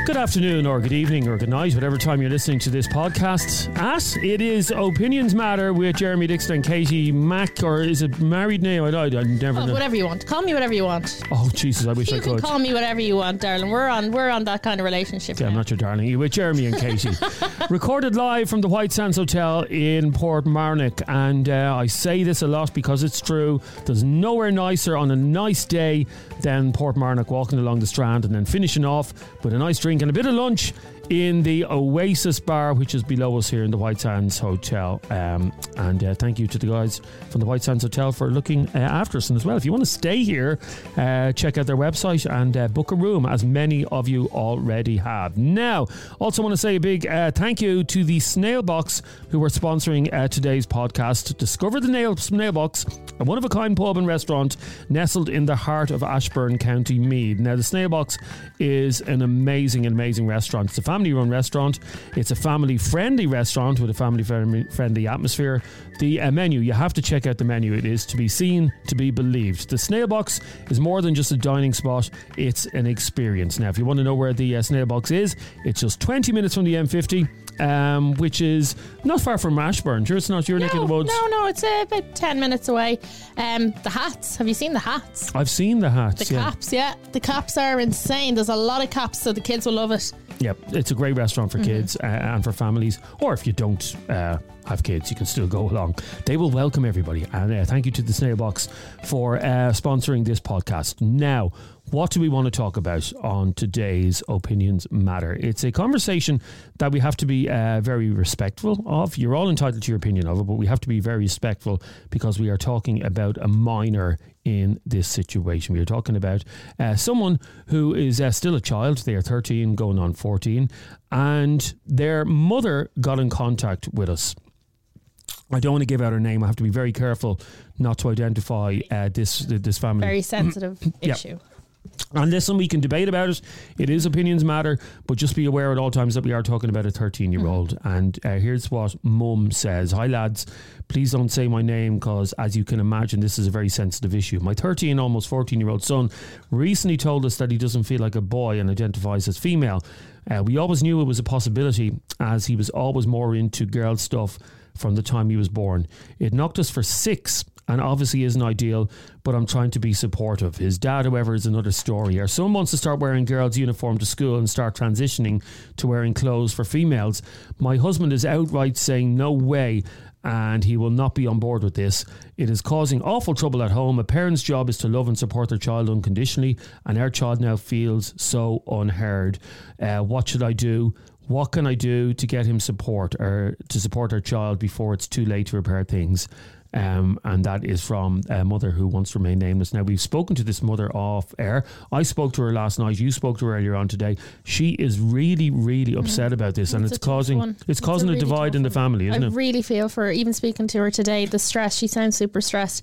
Good afternoon or good evening or good night, whatever time you're listening to this podcast at. It is Opinions Matter with Jeremy Dixon and Katie Mack, or is it married now? I never know. Whatever you want. Call me whatever you want. Oh, Jesus, I wish I could. You can call me whatever you want, darling. We're on that kind of relationship. Yeah, I'm not your darling. You're with Jeremy and Katie. Recorded live from the White Sands Hotel in Portmarnock. And I say this a lot because it's true. There's nowhere nicer on a nice day than Portmarnock, walking along the Strand and then finishing off with a nice drink and a bit of lunch in the Oasis Bar, which is below us here in the White Sands Hotel. And thank you to the guys from the White Sands Hotel for looking after us. And as well, if you want to stay here, check out their website and book a room, as many of you already have. Now, also want to say a big thank you to the Snail Box, who are sponsoring today's podcast. Discover the Snail Box, a one-of-a-kind pub and restaurant nestled in the heart of Ashbourne, County Meath. Now, the Snail Box is an amazing restaurant. It's a family-run restaurant. It's a family-friendly restaurant with a family-friendly atmosphere. The menu, you have to check out the menu. It is to be seen, to be believed. The Snail Box is more than just a dining spot. It's an experience. Now, if you want to know where the Snail Box is, it's just 20 minutes from the M50, which is not far from Ashbourne. Sure, it's not your neck of the woods. No, it's about 10 minutes away. The hats. Have you seen the hats? I've seen the hats. The caps, yeah. The caps are insane. There's a lot of caps, so the kids will love it. Yep, it's a great restaurant for kids and for families. Or if you don't have kids, you can still go along. They will welcome everybody. And thank you to the Snail Box for sponsoring this podcast. Now, what do we want to talk about on today's Opinions Matter? It's a conversation that we have to be very respectful of. You're all entitled to your opinion of it, but we have to be very respectful because we are talking about a minor in this situation. We are talking about someone who is still a child. They are 13 going on 14, and their mother got in contact with us. I don't want to give out her name. I have to be very careful not to identify this family. Very sensitive issue. And listen, we can debate about it. It is Opinions Matter, but just be aware at all times that we are talking about a 13-year-old. And here's what Mum says. Hi, lads. Please don't say my name because, as you can imagine, this is a very sensitive issue. My 13, almost 14-year-old son recently told us that he doesn't feel like a boy and identifies as female. We always knew it was a possibility, as he was always more into girl stuff from the time he was born. It knocked us for 6 and obviously isn't ideal, but I'm trying to be supportive. His dad, however, is another story. Our son wants to start wearing girls' uniform to school and start transitioning to wearing clothes for females. My husband is outright saying no way, and he will not be on board with this. It is causing awful trouble at home. A parent's job is to love and support their child unconditionally, and our child now feels so unheard. What should I do? What can I do to get him support, or to support our child before it's too late to repair things? And that is from a mother who wants to remain nameless. Now, we've spoken to this mother off air. I spoke to her last night. You spoke to her earlier on today. She is really upset about this, and it's causing a divide in the family, isn't it? I really feel for her. Even speaking to her today, the stress. She sounds super stressed.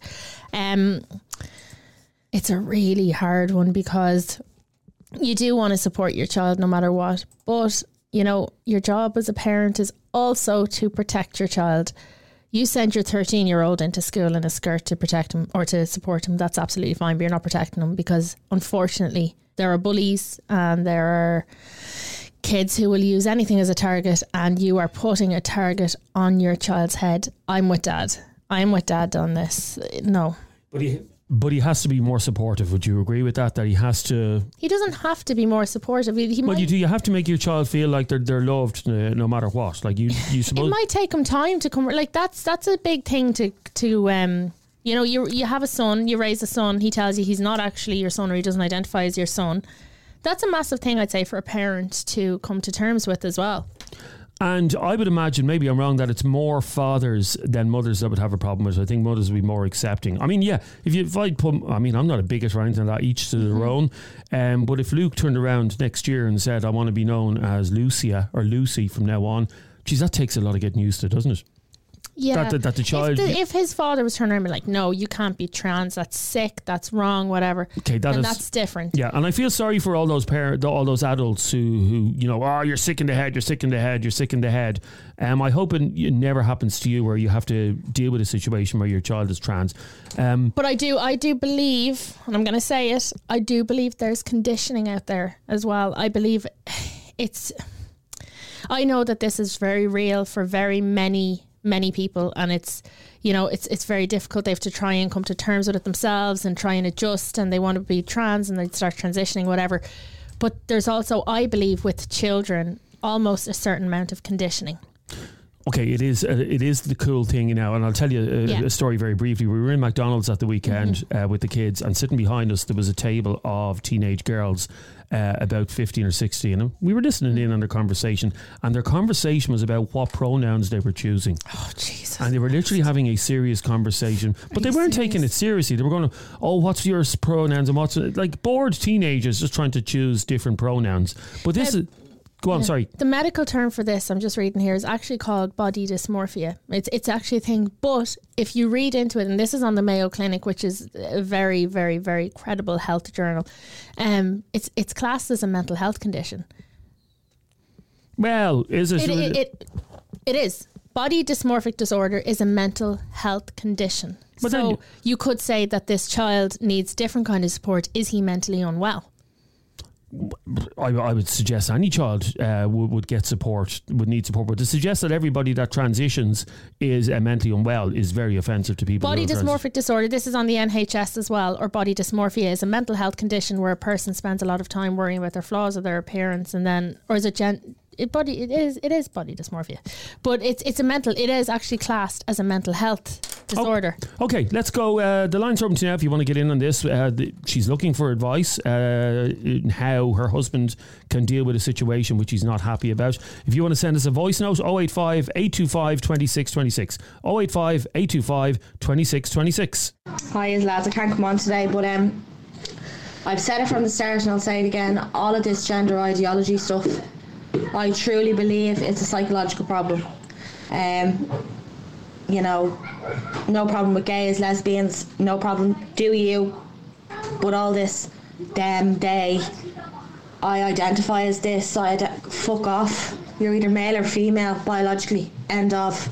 It's a really hard one because you do want to support your child no matter what, but you know, your job as a parent is also to protect your child. You send your 13-year-old into school in a skirt to protect him or to support him. That's absolutely fine, but you're not protecting him because, unfortunately, there are bullies and there are kids who will use anything as a target, and you are putting a target on your child's head. I'm with Dad on this. No. But he has to be more supportive. Would you agree with that? That he has to... He doesn't have to be more supportive. You have to make your child feel like they're loved no matter what. Like you suppose... It might take him time to come... Like that's a big thing to you know, you have a son, you raise a son, he tells you he's not actually your son or he doesn't identify as your son. That's a massive thing, I'd say, for a parent to come to terms with as well. And I would imagine, maybe I'm wrong, that it's more fathers than mothers that would have a problem with it. I think mothers would be more accepting. I mean, yeah, I'm not a bigot or anything like that, each to their own. But if Luke turned around next year and said, I want to be known as Lucia or Lucy from now on, geez, that takes a lot of getting used to, doesn't it? Yeah. That the child... If his father was turning around and be like, no, you can't be trans, that's sick, that's wrong, whatever. Okay, that's different. Yeah, and I feel sorry for all those parents, all those adults who you know, you're sick in the head, you're sick in the head, you're sick in the head. I hope it never happens to you where you have to deal with a situation where your child is trans. But I do believe, and I'm going to say it, I do believe there's conditioning out there as well. I believe I know that this is very real for very many people, and it's very difficult. They have to try and come to terms with it themselves and try and adjust, and they want to be trans and they start transitioning, whatever. But there's also, I believe, with children, almost a certain amount of conditioning. Okay, it is the cool thing now, and I'll tell you a story very briefly. We were in McDonald's at the weekend with the kids, and sitting behind us there was a table of teenage girls, about 15 or 16, and we were listening in on their conversation, and their conversation was about what pronouns they were choosing. Oh, Jesus. And they were literally having a serious conversation, but they weren't taking it seriously. They were going, oh, what's your pronouns, and what's, like, bored teenagers just trying to choose different pronouns. But this is... Go on, sorry. The medical term for this, I'm just reading here, is actually called body dysmorphia. It's actually a thing. But if you read into it, and this is on the Mayo Clinic, which is a very, very, very credible health journal, it's classed as a mental health condition. Well, is it? It is. Body dysmorphic disorder is a mental health condition. But so you could say that this child needs different kind of support. Is he mentally unwell? I would suggest any child would get support, would need support, but to suggest that everybody that transitions is mentally unwell is very offensive to people. Body dysmorphic disorder, this is on the NHS as well, or body dysmorphia, is a mental health condition where a person spends a lot of time worrying about their flaws or their appearance, and then, or is it it is body dysmorphia, but it is actually classed as a mental health disorder. Okay, let's go. The line's open to now if you want to get in on this. She's looking for advice in how her husband can deal with a situation which he's not happy about. If you want to send us a voice note, 085 825 2626. 085 825 2626. Hi, lads. I can't come on today, but I've said it from the start and I'll say it again. All of this gender ideology stuff, I truly believe it's a psychological problem. You know, no problem with gays, lesbians, no problem, do you? But all this, them, they, I identify as this, fuck off. You're either male or female biologically, end of.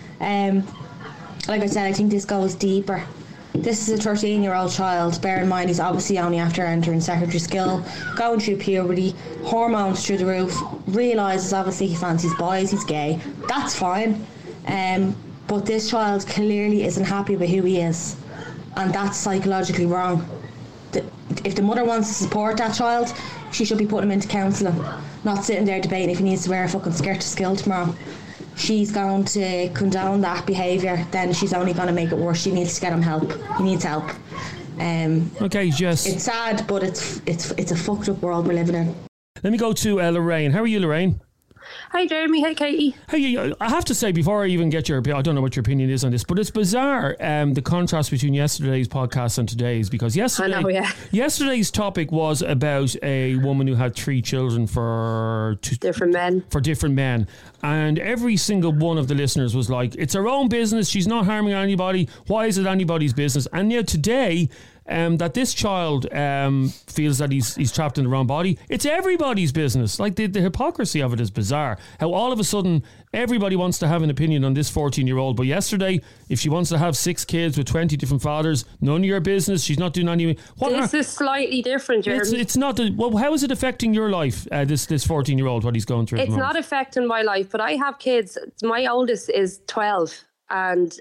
Like I said, I think this goes deeper. This is a 13-year-old child. Bear in mind, he's obviously only after entering secondary school, going through puberty, hormones through the roof, realises obviously he fancies boys, he's gay. That's fine. But this child clearly isn't happy with who he is. And that's psychologically wrong. If the mother wants to support that child, she should be putting him into counselling, not sitting there debating if he needs to wear a fucking skirt to school tomorrow. She's going to condone that behaviour, then she's only going to make it worse. She needs to get him help. He needs help. Okay, Jess. It's sad, but it's a fucked up world we're living in. Let me go to Lorraine. How are you, Lorraine? Hi, Jeremy. Hi, Katie. Hey, I have to say, before I even get your opinion, I don't know what your opinion is on this, but it's bizarre, the contrast between yesterday's podcast and today's, because yesterday's topic was about a woman who had 3 children for different men. And every single one of the listeners was like, it's her own business, she's not harming anybody, why is it anybody's business? And yet today, that this child feels that he's trapped in the wrong body. It's everybody's business. Like the hypocrisy of it is bizarre. How all of a sudden everybody wants to have an opinion on this 14-year-old. But yesterday, if she wants to have 6 kids with 20 different fathers, none of your business. She's not doing any. This is slightly different, Jeremy. It's not. How is it affecting your life? This 14-year-old, what he's going through. It's not affecting my life, but I have kids. My oldest is 12, and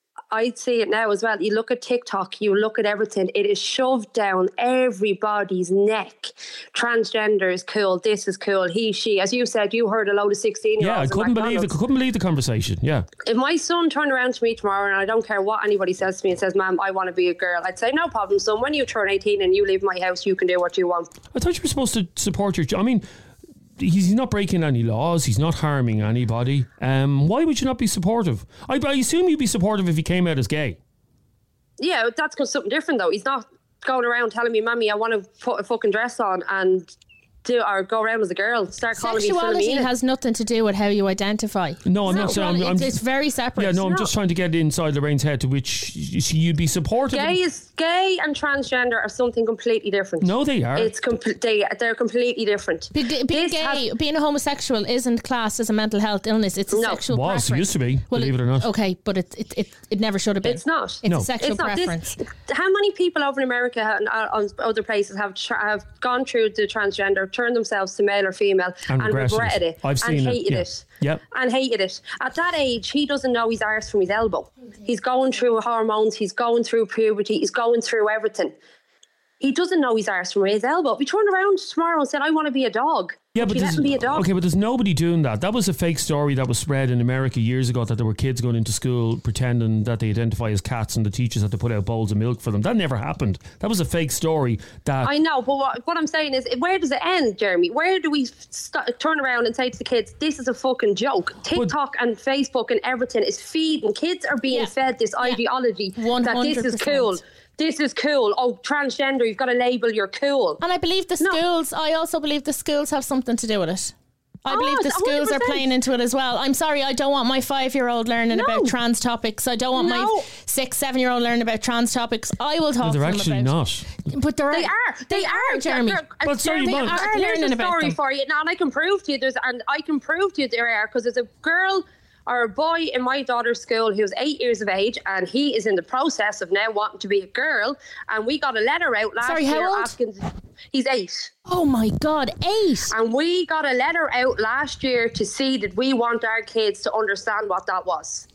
I'd see it now as well. You look at TikTok, you look at everything. It is shoved down everybody's neck. Transgender is cool. This is cool. He, she. As you said, you heard a load of 16-year-olds. Yeah, I couldn't believe the conversation. Yeah. If my son turned around to me tomorrow, and I don't care what anybody says to me and says, "Ma'am, I want to be a girl," I'd say, "No problem, son. When you turn 18 and you leave my house, you can do what you want." I thought you were supposed to support your. I mean, he's not breaking any laws. He's not harming anybody. Why would you not be supportive? I assume you'd be supportive if he came out as gay. Yeah, that's something different though. He's not going around telling me, "Mommy, I want to put a fucking dress on and go around as a girl." Start calling me Philomena. Sexuality has nothing to do with how you identify. No, I'm not saying. It's very separate. Yeah, no, I'm just trying to get inside Lorraine's head, to which you'd be supportive. Gay and transgender are something completely different. No, they are. They're completely different. Being a homosexual isn't classed as a mental health illness. It's a sexual preference. It used to be, believe it or not. Okay, but it never should have been. It's not. It's a sexual preference. How many people over in America and on other places have gone through the transgender turned themselves to male or female and regretted it. I've seen and it. hated it. Yep. And hated it. At that age, he doesn't know his arse from his elbow. He's going through hormones, he's going through puberty, he's going through everything. He doesn't know his arse from his elbow. If he turned around tomorrow and said, I want to be a dog, yeah, but let him be a dog. Okay, but there's nobody doing that. That was a fake story that was spread in America years ago, that there were kids going into school pretending that they identify as cats and the teachers had to put out bowls of milk for them. That never happened. That was a fake story. That I know, but what I'm saying is, where does it end, Jeremy? Where do we turn around and say to the kids, this is a fucking joke? TikTok and Facebook and everything is feeding. Kids are being fed this ideology 100%. that this is cool. This is cool. Oh, transgender, you've got to label, you're cool. And I believe the schools, I also believe the schools have something to do with it. I believe the schools 100%. Are playing into it as well. I'm sorry, I don't want my 5-year-old learning about trans topics. I don't want my 6-7-year-old learning about trans topics. I will talk to them about. They're actually not. But they are, Jeremy. But sorry, they are learning about story them. For you now, and I can prove to you there are, because there's a girl or a boy in my daughter's school who's 8 years of age, and he is in the process of now wanting to be a girl. And we got a letter out last year asking. He's 8. Oh my God, 8! And we got a letter out last year to see that we want our kids to understand what that was.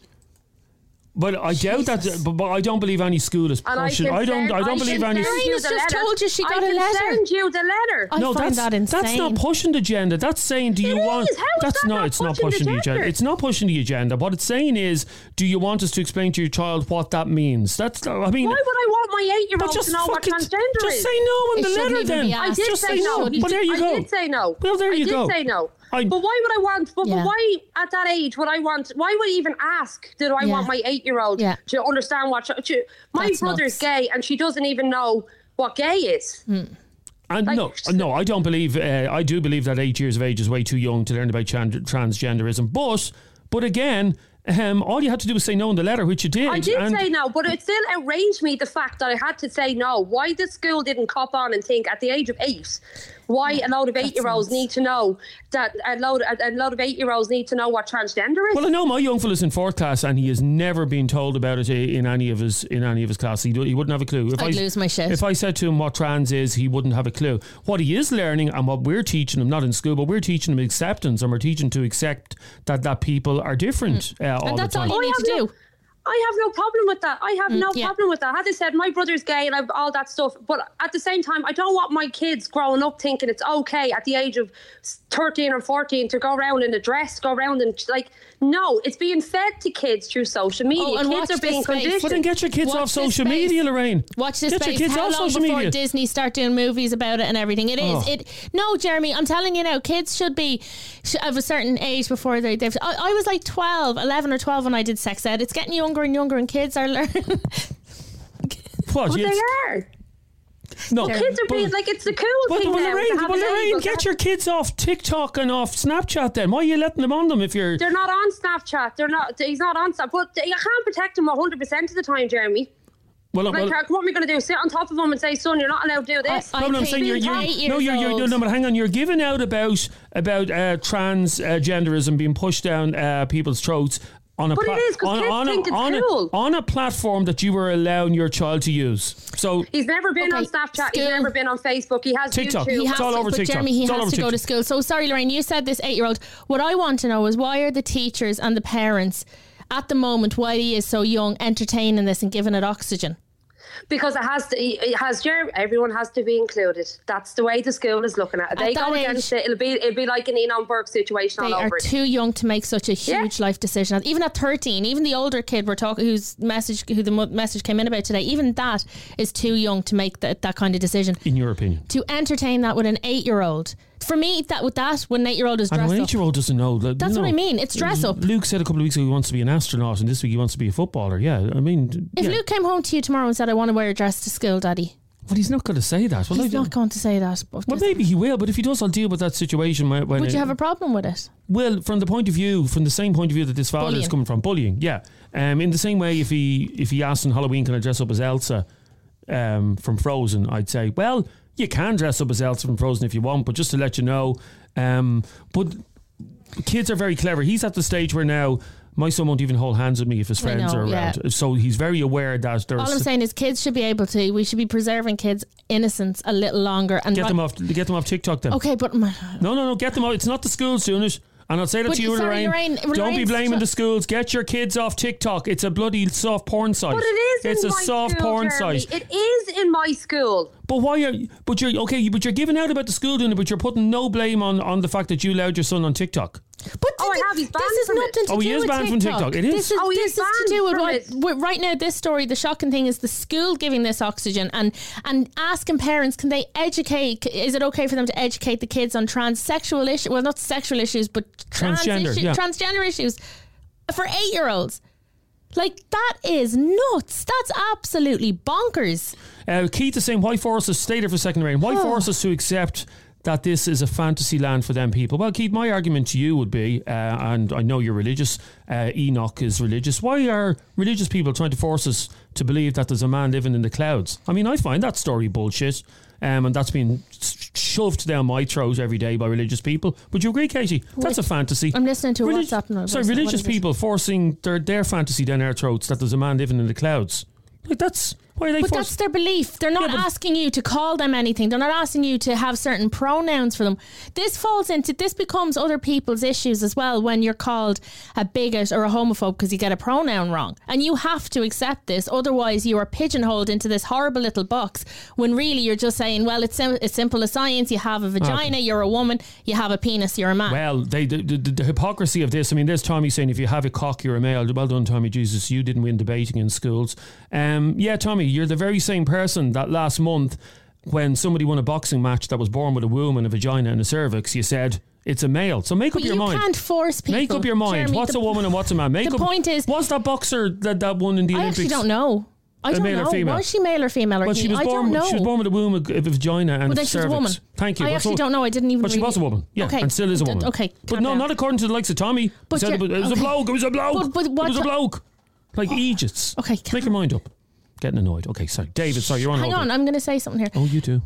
But I doubt that. But I don't believe any school is pushing. I don't believe any. Serena's just told you she got a letter. I can send you the letter. I find that insane. That's not pushing the agenda. That's saying, do you want? That's not. It's not pushing the agenda. It's not pushing the agenda. What it's saying is, do you want us to explain to your child what that means? That's. I mean, why would I want my 8-year-old to know what transgender is? Just say no in the letter then. I did say no. But there you go. I did say no. Well, there you go. I did say no. But why would I want? But why at that age would I want? Why would I even ask? Did I want my 8-year-old to understand what? My brother's gay, and she doesn't even know what gay is. And no, I don't believe. I do believe that 8 years of age is way too young to learn about transgenderism. But again. All you had to do was say no in the letter, which you did. I did say no, but it still outraged me, the fact that I had to say no. Why the school didn't cop on and think at the age of 8, why a load of 8-year-olds need to know that a load of 8-year-olds need to know what transgender is. Well, I know my young fella's in 4th class and he has never been told about it in any of his classes. He wouldn't have a clue. I'd lose my shit. If I said to him what trans is, he wouldn't have a clue. What he is learning and what we're teaching him, not in school, but we're teaching him acceptance, and we're teaching to accept that people are different all and that's the time. all you need to do. I have no problem with that. I have no problem with that. As I said, my brother's gay and I've all that stuff. But at the same time, I don't want my kids growing up thinking it's okay at the age of 13 or 14 to go around in a dress, go around and no, it's being fed to kids through social media. And kids are being conditioned. Well, then get your kids off social media, Lorraine. Watch this space. Get your kids off social media. How long before Disney start doing movies about it and everything? It is. No, Jeremy, I'm telling you now, kids should be of a certain age before they've. I was like 11 or 12 when I did sex ed. It's getting younger and younger, and kids are learning. What? They are. No, kids are being it's the cool thing now. Lorraine, get your kids off TikTok and off Snapchat then. Why are you letting them on them if you're... They're not on Snapchat. He's not on Snapchat. But you can't protect him 100% of the time, Jeremy. What am I going to do? Sit on top of him and say, son, you're not allowed to do this? I'm saying but hang on, you're giving out about transgenderism being pushed down people's throats on a platform that you were allowing your child to use. So he's never been on Snapchat. He's never been on Facebook. He has TikTok. YouTube. It's all over TikTok. Jeremy, he has to go to school. So sorry, Lorraine, you said this 8-year-old. What I want to know is, why are the teachers and the parents at the moment, while he is so young, entertaining this and giving it oxygen? Because everyone has to be included. That's the way the school is looking at it. They go against it. It'll be like an Enon Burke situation all over. They are too young to make such a huge life decision. Even at 13, even the older kid we're talking, who the message came in about today, even that is too young to make that kind of decision. In your opinion, to entertain that with an 8-year-old. For me, when an 8-year-old is dressed up. An 8-year-old doesn't know. That's what I mean. It's dress up. Luke said a couple of weeks ago he wants to be an astronaut, and this week he wants to be a footballer. Yeah, I mean... If Luke came home to you tomorrow and said, I want to wear a dress to school, Daddy. Well, he's not going to say that. He's not going to say that. Well, maybe he will, but if he does, I'll deal with that situation. Would you have a problem with it? Well, from the same point of view that this father is coming from, bullying, yeah. In the same way, if he asked on Halloween, can I dress up as Elsa from Frozen, I'd say, well... You can dress up as Elsa from Frozen if you want, but just to let you know. But kids are very clever. He's at the stage where now My son won't even hold hands with me if his friends are around. Yeah. So he's very aware that there's... All I'm saying is kids should be able to... We should be preserving kids' innocence a little longer. And get them off TikTok then. Okay, but... No, get them off. It's not the schools doing it. And I'll say that to you, Lorraine. Don't be blaming the schools. Get your kids off TikTok. It's a bloody soft porn site. But it is It's in a my soft school, porn Jeremy. site. It is in my school. But why are... But you're giving out about the school doing it, but you're putting no blame on the fact that you allowed your son on TikTok. But I have. He's banned this is from nothing it. to do with he is banned from TikTok. It is. This is to do with right now. This story, the shocking thing is the school giving this oxygen and asking parents, can they educate? Is it okay for them to educate the kids on transsexual issues? Well, not sexual issues, but transgender issues for 8-year-olds. Like, that is nuts. That's absolutely bonkers. Keith is saying, why force us? Stay there for a second, Lorraine. Why force us to accept that this is a fantasy land for them people? Well, Keith, my argument to you would be, and I know you're religious, Enoch is religious, why are religious people trying to force us to believe that there's a man living in the clouds? I mean, I find that story bullshit, and that's been shoved down my throat every day by religious people. Would you agree, Katie? That's a fantasy. I'm listening to what's happening. Sorry, religious people forcing their fantasy down our throats that there's a man living in the clouds. Like, that's... Why are they But that's their belief. They're not asking you to call them anything. They're not asking you to have certain pronouns for them. This becomes other people's issues as well when you're called a bigot or a homophobe because you get a pronoun wrong. And you have to accept this. Otherwise, you are pigeonholed into this horrible little box when really you're just saying, well, it's simple as science. You have a vagina, you're a woman. You have a penis, you're a man. Well, the hypocrisy of this, I mean, there's Tommy saying, if you have a cock, you're a male. Well done, Tommy Jesus. You didn't win debating in schools. Yeah, Tommy, you're the very same person that last month when somebody won a boxing match that was born with a womb and a vagina and a cervix, you said it's a male. So make up your mind. You can't force people. Make up your mind. Jeremy, what's a woman and what's a man? Point is, was that boxer that won in the Olympics? I actually don't know. I don't know. Was she male or female? Well, she was born with a womb, a vagina and a cervix. She's a woman. Thank you. I actually don't know. I didn't even. But she was a woman. Yeah, okay. And still is a woman. Okay. But no, not according to the likes of Tommy. But it was a bloke. It was a bloke. It was a bloke. Like Aegis. Okay. Make your mind up. Getting annoyed. Okay, sorry. David, sorry, you're on. Hang on, I'm going to say something here. Oh, you do?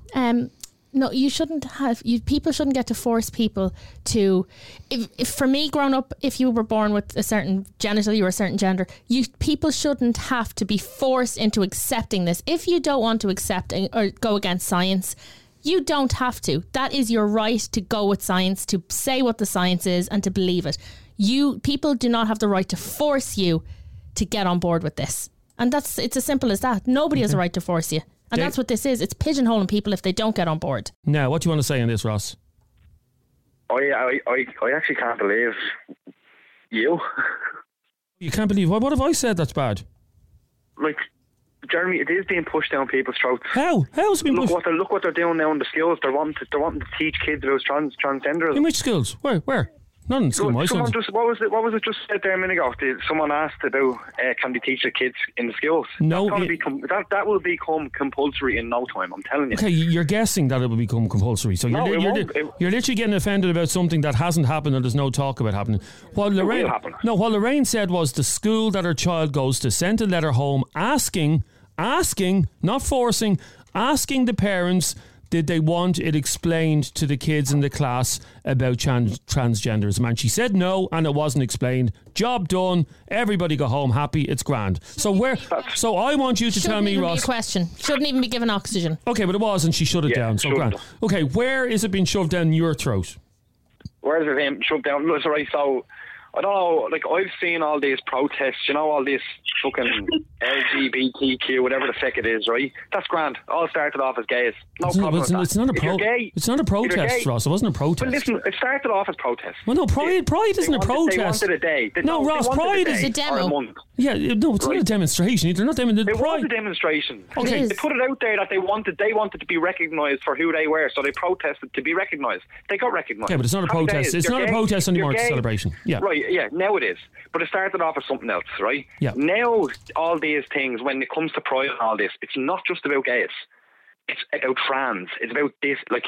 No, you shouldn't have... people shouldn't get to force people to... If for me, growing up, if you were born with a certain genital, you were a certain gender, people shouldn't have to be forced into accepting this. If you don't want to accept or go against science, you don't have to. That is your right to go with science, to say what the science is and to believe it. People do not have the right to force you to get on board with this. And it's as simple as that. Nobody has a right to force you. And that's what this is. It's pigeonholing people if they don't get on board. Now, what do you want to say on this, Ross? I actually can't believe you. You can't believe... What have I said that's bad? Like, Jeremy, it is being pushed down people's throats. How? How's it being pushed? Look what they're doing now in the schools. They're wanting to teach kids about transgenderism. In which schools? Where? Not in school. What was it just said there a minute ago? Someone asked about can they teach the kids in the schools? No, that will become compulsory in no time. I'm telling you. Okay, you're guessing that it will become compulsory. So you're literally getting offended about something that hasn't happened and there's no talk about happening. What Lorraine said was the school that her child goes to sent a letter home asking, not forcing, asking the parents. Did they want it explained to the kids in the class about transgenderism? And she said no, and it wasn't explained. Job done. Everybody go home happy. It's grand. So I want you to tell me, Ross. Question. Shouldn't even be given oxygen. Okay, but it was, and she shut it down. So grand. Okay, where is it being shoved down your throat? Where is it being shoved down? Sorry, so I don't know. Like, I've seen all these protests. You know, all this fucking LGBTQ, whatever the fuck it is, right? That's grand. All started off as gays. No problem with that. It's not a protest, Ross. It wasn't a protest. Well, listen, it started off as protest. Well, no, Pride isn't a protest. They wanted a day. Ross, Pride is a demo. Yeah, no, it's not a demonstration. They're not demonstrating. It was a demonstration. Okay. They put it out there that they wanted to be recognised for who they were, so they protested to be recognised. They got recognised. Yeah, but it's not a protest. It's not a protest anymore. It's a celebration. Yeah. Right, yeah, now it is. But it started off as something else, right? Yeah. Now, all these things, when it comes to Pride and all this, it's not just about gays. It's about trans. It's about this, like,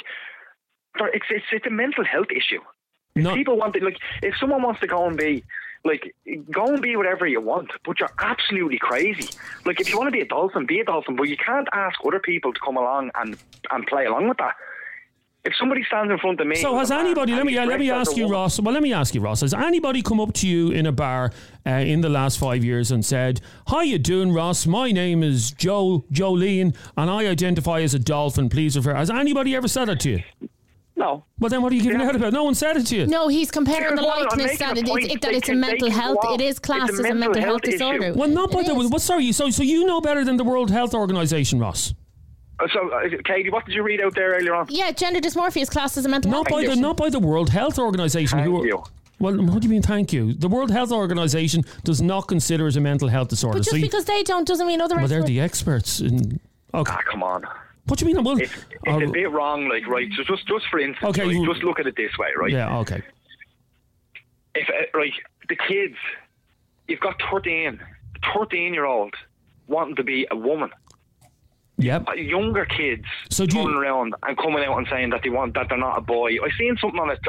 it's a mental health issue. People want to, like, if someone wants to go and be whatever you want, but you're absolutely crazy. Like, if you want to be a dolphin, but you can't ask other people to come along and play along with that. If somebody stands in front of me... So has anybody... Let me ask you, Ross. Well, let me ask you, Ross. Has anybody come up to you in a bar in the last 5 years and said, "How you doing, Ross? My name is Jolene, and I identify as a dolphin. Please refer..." Has anybody ever said that to you? No. Well, then what are you giving out about? No one said it to you. No, he's comparing the likeness that it's a mental health. It is classed as a mental health disorder. Well, not by the... Well, sorry. So you know better than the World Health Organization, Ross. So, Katie, what did you read out there earlier on? Yeah, gender dysmorphia is classed as a mental health condition. Not by the World Health Organization. Thank you. Well, what do you mean, thank you? The World Health Organization does not consider it a mental health disorder. But just because they don't doesn't mean other experts... Well, they're the experts. Okay. Come on. What do you mean? Well, it's a bit wrong, like, right? So just for instance, okay, right, just look at it this way, right? Yeah, okay. If the kids, you've got 13-year-old wanting to be a woman. Yep. Younger kids turning around and coming out and saying that they're not a boy. I seen something on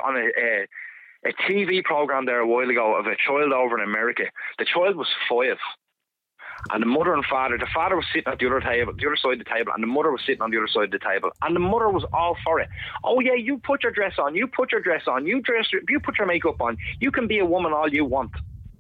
a TV program there a while ago of a child over in America. The child was 5, and the mother and father. The father was sitting at the other side of the table, and the mother was sitting on the other side of the table. And the mother was all for it. "Oh yeah, you put your dress on. You put your dress on. You put your makeup on. You can be a woman all you want."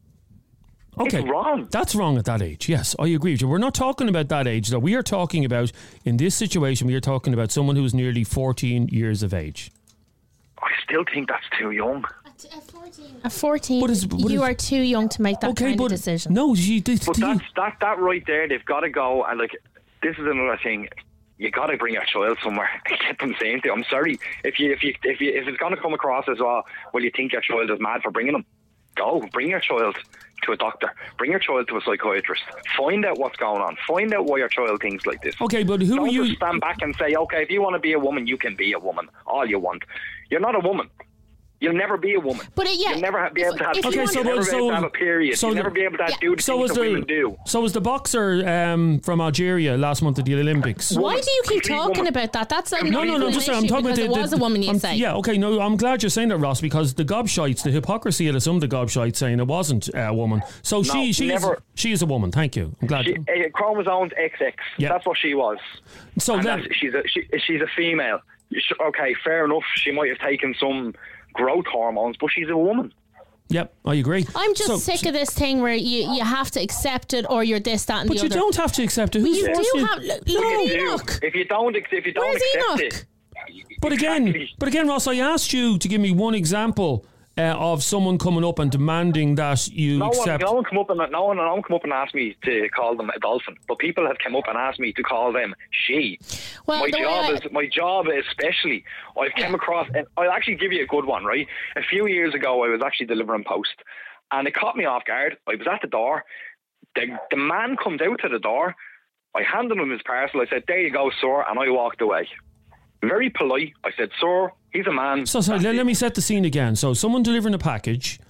Okay. It's wrong. That's wrong at that age. Yes, I agree with you. We're not talking about that age, though. We are talking about, in this situation, we are talking about someone who is nearly 14 years of age. I still think that's too young. At 14, you are too young to make that kind of decision. No, but that right there, they've got to go, and like, this is another thing. You got to bring your child somewhere and get them saying to you, "I'm sorry, if it's going to come across as well you think your child is mad for bringing them, go bring your child to a doctor, bring your child to a psychiatrist, find out what's going on, find out why your child thinks like this." Okay, but who Don't are you? Just stand back and say, "Okay, if you want to be a woman, you can be a woman all you want." You're not a woman. You'll never be a woman. But you'll never be able to have kids. You'll never be able to have a period. You'll never be able to do the things that women do. So was the boxer from Algeria last month at the Olympics? Why do you keep talking about that? That's no. Just I'm talking about it was a woman. You say, yeah, okay. No, I'm glad you're saying that, Ross, because the gobshites, the hypocrisy of some of the gobshites saying it wasn't a woman. So she is a woman. Thank you. I'm glad. Chromosomes XX. Yeah. That's what she was. So she's a female. Okay, fair enough. She might have taken some growth hormones, but she's a woman. Yep, I agree. I'm just sick of this thing where you have to accept it or you're this, that, and the other. But you don't have to accept it. You do have. Look, if you don't accept it. But again, Ross, I asked you to give me one example of someone coming up and demanding that you accept. No one come up and asked me to call them a dolphin, but people have come up and asked me to call them she. Well, my job especially, I've come across, and I'll actually give you a good one, right? A few years ago, I was actually delivering post, and it caught me off guard. I was at the door. The man comes out to the door. I handed him his parcel. I said, "There you go, sir," and I walked away. Very polite. I said, "Sir, he's a man." So sorry, let me set the scene again. So someone delivering a package,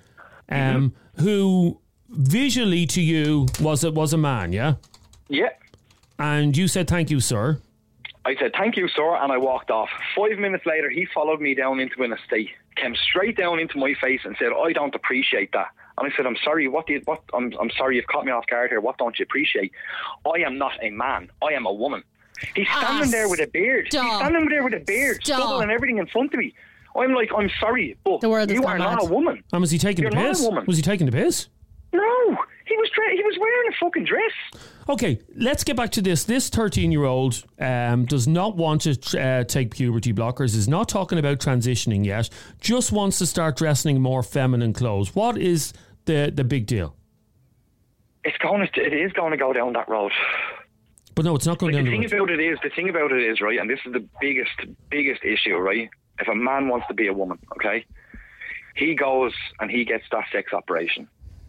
who visually to you was a man, yeah? Yeah. And you said, "Thank you, sir." I said, "Thank you, sir," and I walked off. 5 minutes later, he followed me down into an estate, came straight down into my face and said, "I don't appreciate that." And I said, "I'm sorry, I'm sorry, you've caught me off guard here. What don't you appreciate? I am not a man. I am a woman." He's standing there with a beard. Stop. He's standing there with a beard, stubble and everything in front of me. I'm like, "I'm sorry, but you are not a woman." And was he taking the piss? Was he taking the piss? No, he was wearing a fucking dress. Okay, let's get back to this. This 13-year-old does not want to take puberty blockers, is not talking about transitioning yet, just wants to start dressing in more feminine clothes. What is the big deal? It is going to go down that road. But no, it's not going down the road. The thing about it is, right, and this is the biggest issue, right? If a man wants to be a woman, okay, he goes and he gets that sex operation.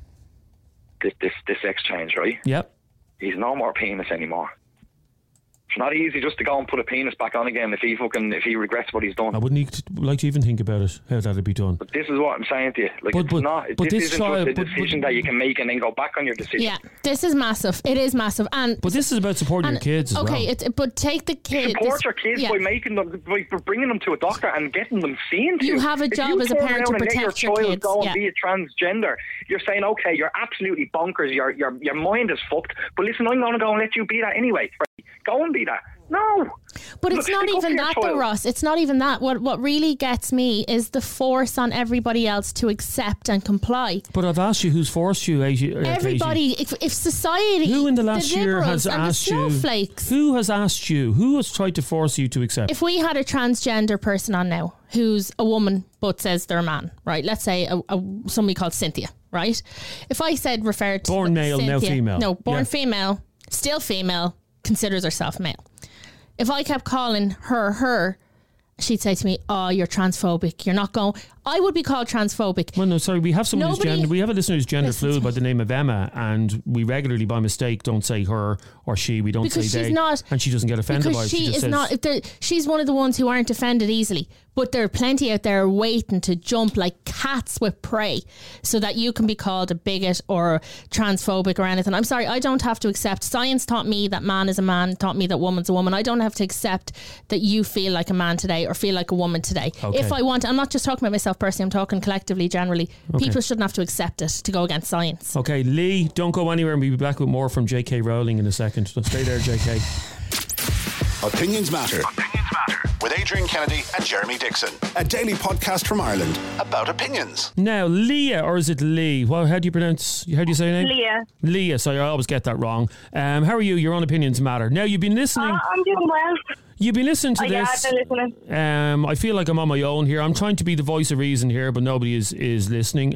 This sex change, right? Yep. He's no more penis anymore. It's not easy just to go and put a penis back on again if he regrets what he's done. I wouldn't like to even think about it, how that'd be done. But this is what I'm saying to you. Like, this isn't just a decision that you can make and then go back on your decision. Yeah, this is massive. It is massive. But this is about supporting your kids as well. Okay, but take the kids. Support your kids by bringing them to a doctor and getting them seen to. You have a job as a parent to protect your kids. Go and be a transgender. You're saying, okay, you're absolutely bonkers. Your mind is fucked. But listen, I'm going to go and let you be that anyway. Go and be that. No. But it's not even that though, Ross. It's not even that. What really gets me is the force on everybody else to accept and comply. But I've asked you, who's forced you, everybody. If society, who in the last year has asked you? Who has asked you? Who has tried to force you to accept? If we had a transgender person on now who's a woman but says they're a man, right? Let's say somebody called Cynthia, right? If I said referred to born male, Cynthia, now female. No, born female, still female, considers herself male. If I kept calling her, she'd say to me, "Oh, you're transphobic. You're not going." I would be called transphobic. Well, no, sorry. We have someone we have a listener who's gender fluid by the name of Emma, and we regularly, by mistake, don't say her or she. We don't because say she's they, not, and she doesn't get offended by it. She is not. She's one of the ones who aren't offended easily. But there are plenty out there waiting to jump like cats with prey, so that you can be called a bigot or transphobic or anything. I'm sorry, I don't have to accept. Science taught me that man is a man. Taught me that woman's a woman. I don't have to accept that you feel like a man today or feel like a woman today. Okay. If I want, I'm not just talking about myself personally. I'm talking collectively, generally. Okay. People shouldn't have to accept it to go against science. Okay, Lee, don't go anywhere, and we'll be back with more from J.K. Rowling in a second. So stay there, J.K. Opinions Matter. With Adrian Kennedy and Jeremy Dixon, a daily podcast from Ireland about opinions. Now, Leah, or is it Lee? Well, how do you say your name? Leah. Leah, sorry, I always get that wrong. How are you? You're on Opinions Matter. Now, you've been listening. I'm doing well. You've been listening to this. Yeah, I've been listening. I feel like I'm on my own here. I'm trying to be the voice of reason here, but nobody is listening.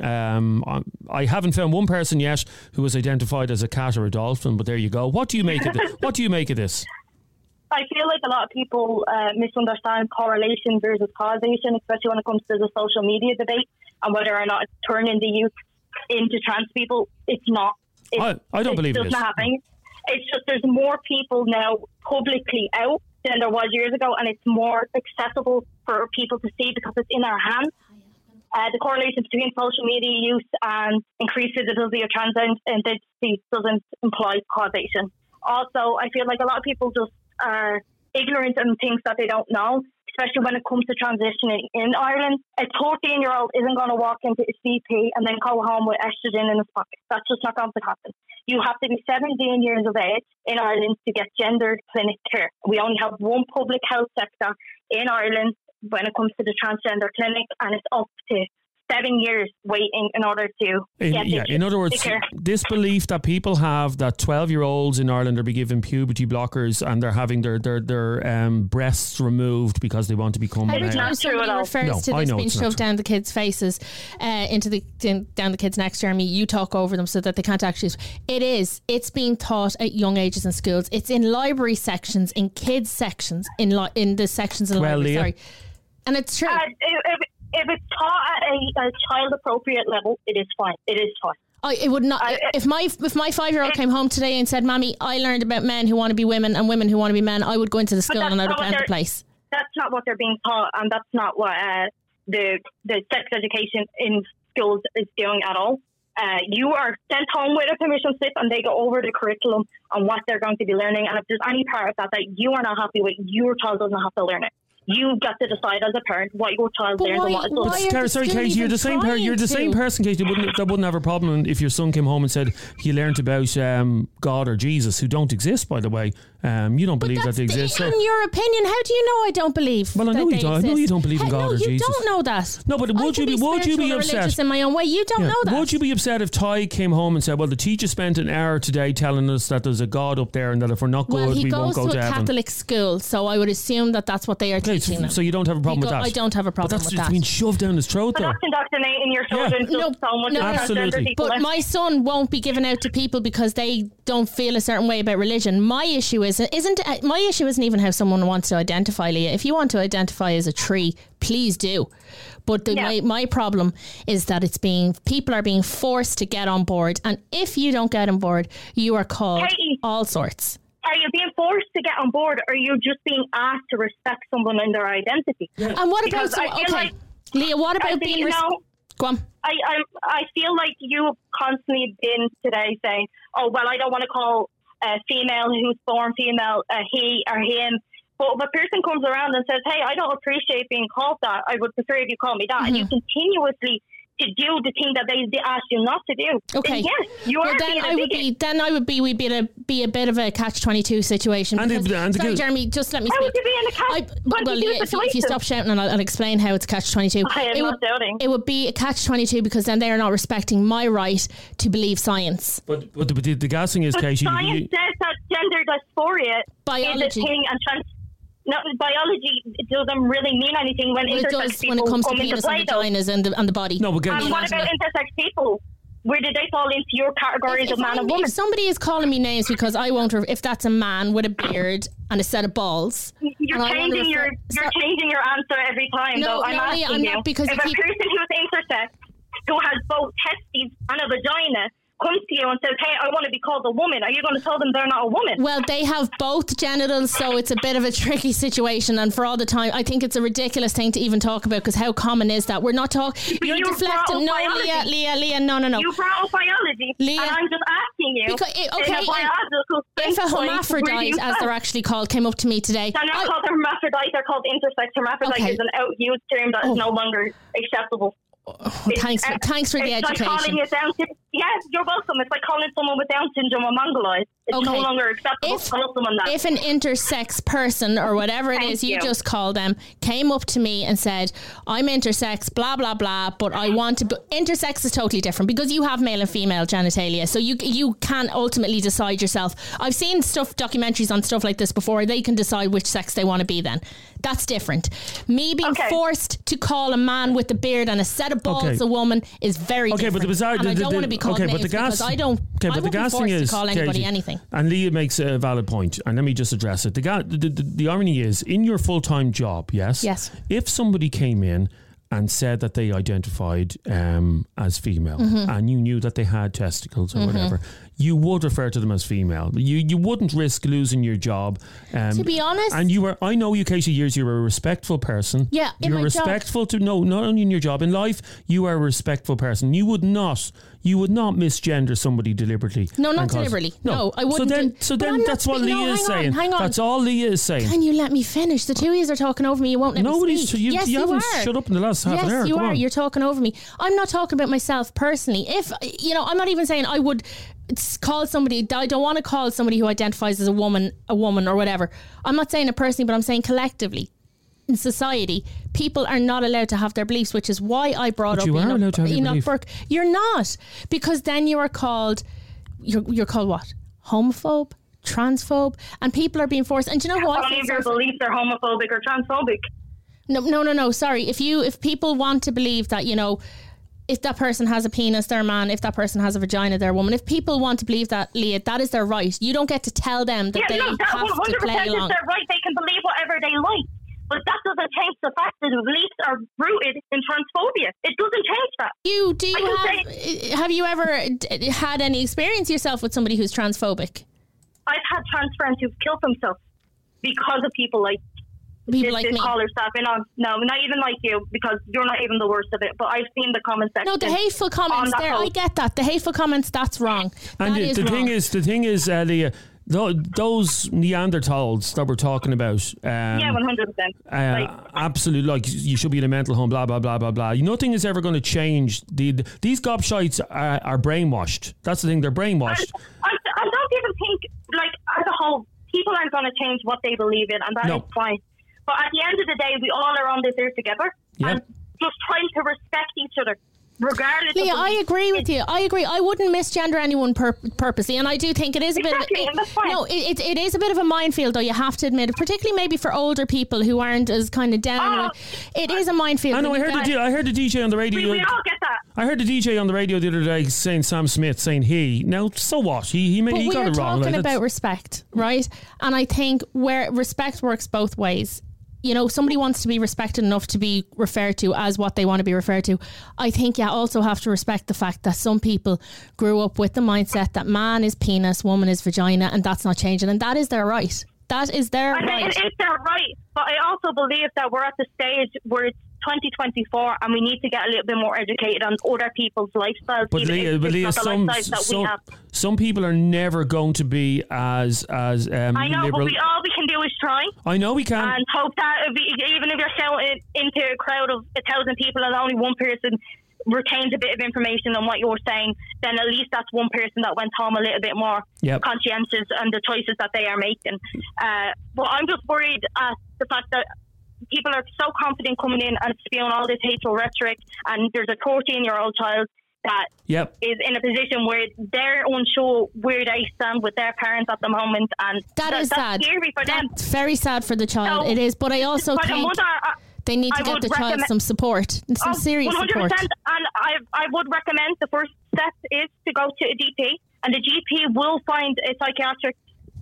I haven't found one person yet who was identified as a cat or a dolphin, but there you go. What do you make of this? What do you make of this? I feel like a lot of people misunderstand correlation versus causation, especially when it comes to the social media debate and whether or not it's turning the youth into trans people. It's not. I don't believe it is. It's not happening. It's just there's more people now publicly out than there was years ago, and it's more accessible for people to see because it's in our hands. The correlation between social media use and increased visibility of trans identity doesn't imply causation. Also, I feel like a lot of people just are ignorant and things that they don't know, especially when it comes to transitioning in Ireland. A 14-year-old isn't going to walk into a CP and then go home with estrogen in his pocket. That's just not going to happen. You have to be 17 years of age in Ireland to get gender clinic care. We only have one public health sector in Ireland when it comes to the transgender clinic, and it's up to 7 years waiting in order to get in other words, this belief that people have that 12-year-olds in Ireland are being given puberty blockers and they're having their breasts removed because they want to become male. Not true at all. Refers to this being shoved down the kids' faces down the kids' necks, Jeremy. You talk over them so that they can't actually. It is. It's being taught at young ages in schools. It's in library sections, in kids sections, in the sections of the library. Leah. Sorry, and it's true. If it's taught at a child-appropriate level, it is fine. It is fine. It would not. If my 5-year-old came home today and said, "Mommy, I learned about men who want to be women and women who want to be men," I would go into the school and I'd have the place. That's not what they're being taught, and that's not what the sex education in schools is doing at all. You are sent home with a permission slip, and they go over the curriculum and what they're going to be learning. And if there's any part of that you are not happy with, your child doesn't have to learn it. You got to decide as a parent what your child learns and what it doesn't. Sorry, Katie, you're the same parent. You're the same person, Katie. That wouldn't have a problem if your son came home and said he learned about God or Jesus, who don't exist, by the way. You don't believe that they exist. In your opinion, how do you know I don't believe? Well, I know you don't. I know you don't believe in God or Jesus. You don't know that. No, but would you be upset in my own way? You don't know that. Would you be upset if Ty came home and said, "Well, the teacher spent an hour today telling us that there's a God up there, and that if we're not good, we won't go to heaven." Well, he goes to a Catholic school, so I would assume that that's what they are teaching them. So you don't have a problem with that? I don't have a problem with that. But that's just being shoved down his throat, though. That's indoctrinating your children so much. Absolutely. But my son won't be given out to people because they don't feel a certain way about religion. My issue isn't even how someone wants to identify, Leah. If you want to identify as a tree, please do. But my problem is that people are being forced to get on board, and if you don't get on board, you are called all sorts. Are you being forced to get on board, or are you just being asked to respect someone and their identity? Yeah. And what about Leah? What about being? Go on. I feel like you've constantly been today saying, "Oh well, I don't want to call a female who's born female he or him." But if a person comes around and says, "Hey, I don't appreciate being called that. I would prefer if you call me that," and you continuously to do the thing that they asked you not to do. Okay. Then yes, you are. We'd be a bit of a catch-22 situation. Sorry, Jeremy, just let me speak. How would you be in a catch-22 situation? If you stop shouting, and I'll explain how it's catch-22. I am not doubting. It would be a catch-22 because then they are not respecting my right to believe science. But the gassing is, Katie. Science says that gender dysphoria is a thing, and biology doesn't really mean anything when intersex people when it comes to come into penis play, and vaginas and the body. No, and what about intersex people? Where did they fall into your categories of man and woman? If somebody is calling me names because I won't, if that's a man with a beard and a set of balls, you're changing your answer every time. No, though. I'm asking you. Because if a person who's intersex, who has both testes and a vagina, comes to you and says, hey, I want to be called a woman, are you going to tell them they're not a woman? Well, they have both genitals, so it's a bit of a tricky situation. And for all the time, I think it's a ridiculous thing to even talk about, because how common is that? We're not talking. You're deflecting. No, Leah, no. You brought up biology, Leah, and I'm just asking you. If a hermaphrodite, as they're actually called, came up to me today. They're not called hermaphrodite, they're called intersex. Hermaphrodite is an out-used term that is no longer acceptable. Thanks for the education. Like calling it Down syndrome. Yes, you're welcome. It's like calling someone with Down syndrome a mongoloid. It's no longer acceptable to call someone that. If an intersex person or whatever it is you just call them came up to me and said, I'm intersex, blah blah blah, but I want to intersex is totally different because you have male and female genitalia, so you can ultimately decide yourself. I've seen documentaries on stuff like this before. They can decide which sex they want to be. Then that's different. Me being forced to call a man with a beard and a set of balls a woman is very different. But the bizarre, and I don't want to be called names because I don't. I won't be forced to call anybody anything. And Leah makes a valid point, and let me just address it. The irony is, in your full-time job, yes, if somebody came in and said that they identified as female, and you knew that they had testicles or whatever, you would refer to them as female. You wouldn't risk losing your job. To be honest, and I know you, Katie, years. You're a respectful person. Yeah, you're respectful to not only in your job, in life. You are a respectful person. You would not misgender somebody deliberately. No, not deliberately. No, I wouldn't. So then that's what Leah is saying. Hang on. That's all Leah is saying. Can you let me finish? The two of you are talking over me. You won't let me speak. Yes, you haven't shut up in the last half an hour. Yes, you are. You're talking over me. I'm not talking about myself personally. If, I'm not even saying I would call somebody, I don't want to call somebody who identifies as a woman or whatever. I'm not saying it personally, but I'm saying collectively. In society, people are not allowed to have their beliefs, which is why I brought up Enoch Burke. You're not, because then you are called, you're called what? Homophobe, transphobe, and people are being forced. And do you know what? Only if your beliefs are homophobic or transphobic. No. Sorry, if people want to believe that, if that person has a penis, they're a man. If that person has a vagina, they're a woman. If people want to believe that, Leah, that is their right. You don't get to tell them that they have to play along. 100% is their right. They can believe whatever they like. But that doesn't change the fact that the beliefs are rooted in transphobia. It doesn't change that. Have you ever had any experience yourself with somebody who's transphobic? I've had trans friends who've killed themselves because of people like me. Caller stuff. No, not even like you, because you're not even the worst of it. But I've seen the comment section. No, the hateful comments there. I get that. The hateful comments, that's wrong. And the thing is, Leah, those Neanderthals that we're talking about, 100%. Absolutely, like you should be in a mental home, blah blah blah blah blah. Nothing is ever going to change. These gobshites are brainwashed. That's the thing; they're brainwashed. I don't even think, like, as a whole, people aren't going to change what they believe in, and that is fine. But at the end of the day, we all are on this earth together, and just trying to respect each other. Regardless, Leah, I agree with you. I agree. I wouldn't misgender anyone purposely, and I do think it is a bit. It is a bit of a minefield, though. You have to admit it, particularly maybe for older people who aren't as kind of down. It is a minefield. I know. I heard the DJ on the radio. We all get that. I heard the DJ on the radio the other day saying Sam Smith saying he. Now, so what? He got it wrong. We're talking about respect, right? And I think where respect works both ways. Somebody wants to be respected enough to be referred to as what they want to be referred to. I think you also have to respect the fact that some people grew up with the mindset that man is penis, woman is vagina, and that's not changing. And that is their right. That is their right. It is their right. But I also believe that we're at the stage where it's 2024 and we need to get a little bit more educated on other people's lifestyles. But Leah, some people are never going to be as I know, liberal. but all we can do is try. I know we can. And hope that even if you're shouting into a crowd of 1,000 people and only one person retains a bit of information on what you're saying, then at least that's one person that went home a little bit more conscientious on the choices that they are making. But I'm just worried at the fact that people are so confident coming in and spewing all this hateful rhetoric, and there's a 14-year-old child that is in a position where they're unsure where they stand with their parents at the moment, and that's sad. Scary for them. It's very sad for the child. It is, but I also think they need to get the child some support, some serious 100%, support. And I would recommend the first step is to go to a GP, and the GP will find a psychiatric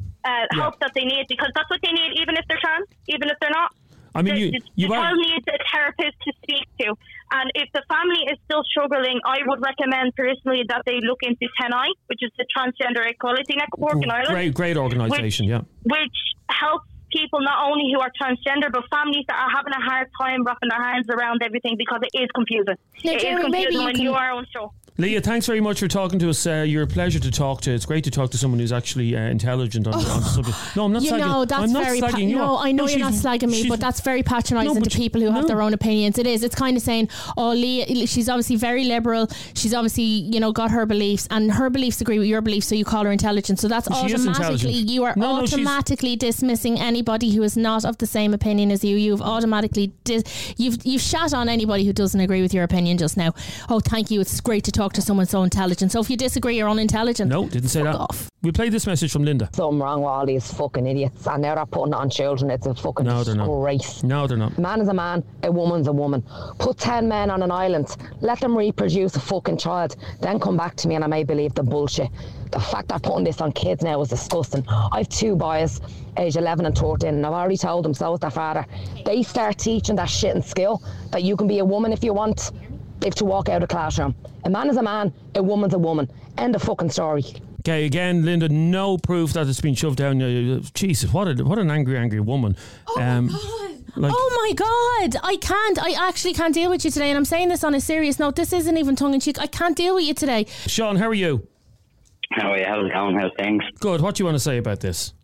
help that they need, because that's what they need, even if they're trans, even if they're not. I mean, the child needs a therapist to speak to. And if the family is still struggling, I would recommend personally that they look into TENI, which is the Transgender Equality Network in Ireland. Great organisation, which helps people not only who are transgender, but families that are having a hard time wrapping their hands around everything, because it is confusing. Now, it is confusing when you are unsure. Leah, thanks very much for talking to us. You're a pleasure to talk to. It's great to talk to someone who's actually intelligent on the subject. No, I'm not slagging. No, that's I'm not very slagging you. No, I know you're not slagging me, but that's very patronising to people who have their own opinions. It is. It's kind of saying, oh, Leah, she's obviously very liberal. She's obviously, got her beliefs, and her beliefs agree with your beliefs, so you call her intelligent. So that's automatically, you are automatically dismissing anybody who is not of the same opinion as you. You've automatically, you've shat on anybody who doesn't agree with your opinion just now. Oh, thank you. It's great to talk to someone so intelligent. So if you disagree, you're unintelligent. No, didn't say that. Off. We played this message from Linda. Something wrong with all these fucking idiots, and now they're putting it on children. It's a fucking disgrace. No, they're not. A man is a man, a woman's a woman. Put 10 men on an island, let them reproduce a fucking child, then come back to me and I may believe the bullshit. The fact they're putting this on kids now is disgusting. I've 2 boys, age 11 and 13, and I've already told them, so is their father. They start teaching that shit in school, that you can be a woman if you want. They have to walk out of the classroom. A man is a man, a woman's a woman. End of fucking story. Okay, again, Linda, no proof that it's been shoved down. Jesus, what an angry woman. Oh my God. Oh my God, I actually can't deal with you today, and I'm saying this on a serious note. This isn't even tongue-in-cheek. I can't deal with you today. Sean, how are you? How are you? How's it going? How's things? Good. What do you want to say about this?